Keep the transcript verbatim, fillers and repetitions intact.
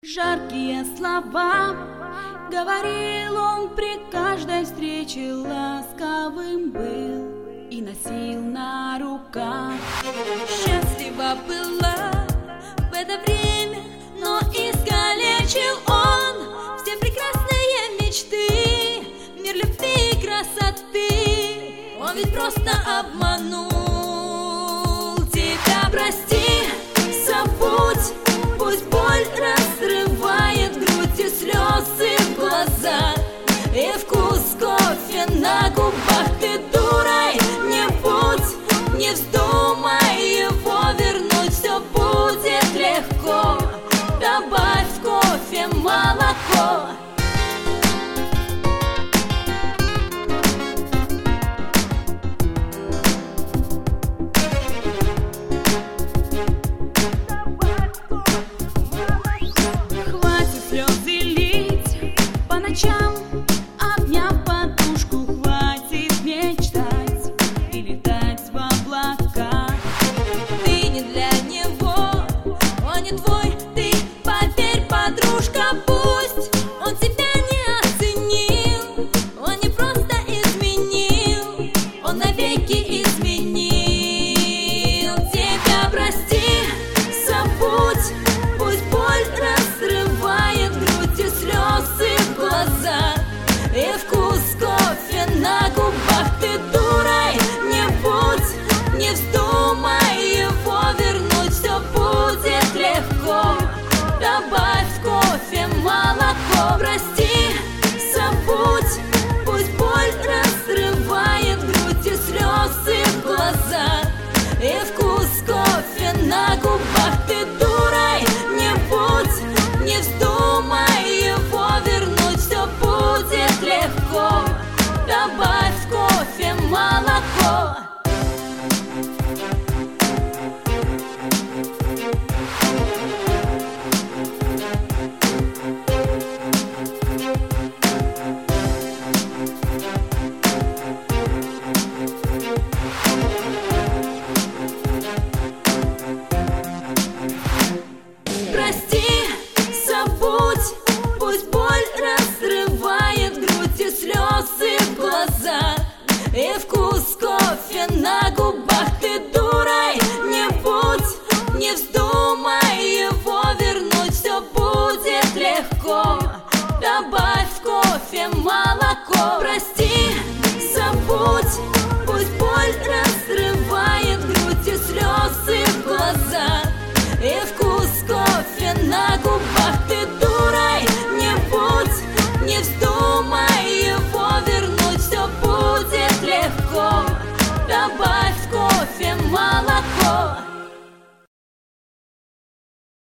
Жаркие слова говорил он при каждой встрече, ласковым был и носил на руках. Счастлива была в это время, но искалечил он все прекрасные мечты, мир любви и красоты. Он ведь просто обманул тебя. Прости, забудь, пусть боль разрывает грудь и слезы в глазах, и вкус кофе на губах. Ты дурой не будь, не вздумай его вернуть, все будет легко. Добавь в кофе молоко. Обняв подушку, хватит мечтать и летать в облаках. Ты не для него, он не твой, ты поверь, подружка. Пусть он тебя не оценил, он не просто изменил, он навеки изменил тебя. Прости, забудь, пусть боль разрывает грудь и слезы в глазах, и вкус кофе на губах. Ты дурой не будь, не вздумай его вернуть, все будет легко. Добавь в кофе молоко. Прости, забудь, пусть боль разрывает грудь и слезы в глазах, и вкус кофе на губах. Ты дурой не будь, не вздумай его вернуть, все будет легко. Добавь в кофе молоко. Прости, забудь, пусть боль разрывает грудь и слезы в глазах, и вкус кофе на губах. Ты дурой не будь, не вздумай его вернуть, все будет легко. Добавь в кофе молоко. Прости, забудь, пусть боль разрывает грудь и слезы в глазах, и вкус кофе на губах. Ты дурой не будь, не вздумай его вернуть, все будет легко. Добавь в кофе молоко.